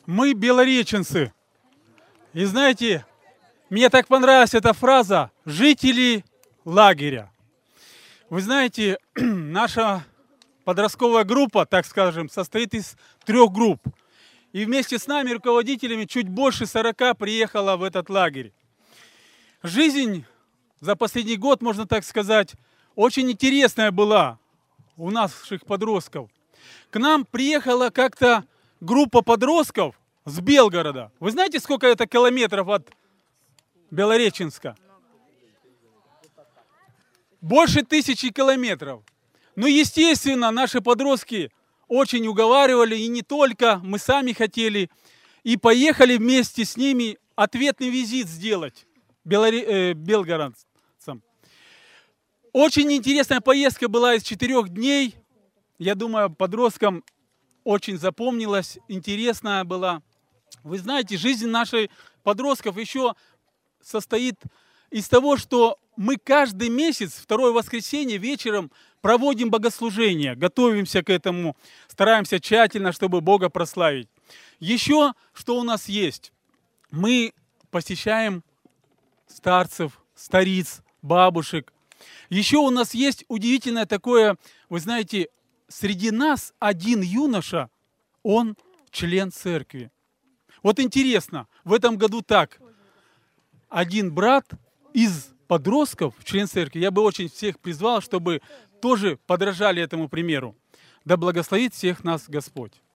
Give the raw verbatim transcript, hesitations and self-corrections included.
Мы белореченцы. И знаете, мне так понравилась эта фраза «жители лагеря». Вы знаете, наша подростковая группа, так скажем, состоит из трех групп. И вместе с нами, руководителями, чуть больше сорока приехала в этот лагерь. Жизнь за последний год, можно так сказать, очень интересная была у наших подростков. К нам приехала как-то группа подростков с Белгорода. Вы знаете, сколько это километров от Белореченска? Больше тысячи километров. Ну, естественно, наши подростки очень уговаривали, и не только, мы сами хотели. И поехали вместе с ними ответный визит сделать белоре... э, белгородцам. Очень интересная поездка была из четырех дней. Я думаю, подросткам очень запомнилась, интересная была. Вы знаете, жизнь наших подростков еще состоит из того, что мы каждый месяц, второе воскресенье вечером проводим богослужение, готовимся к этому, стараемся тщательно, чтобы Бога прославить. Еще что у нас есть? Мы посещаем старцев, стариц, бабушек. Еще у нас есть удивительное такое, вы знаете, среди нас один юноша, он член церкви. Вот интересно, в этом году так. Один брат из подростков, член церкви, я бы очень всех призвал, чтобы тоже подражали этому примеру. Да благословит всех нас Господь.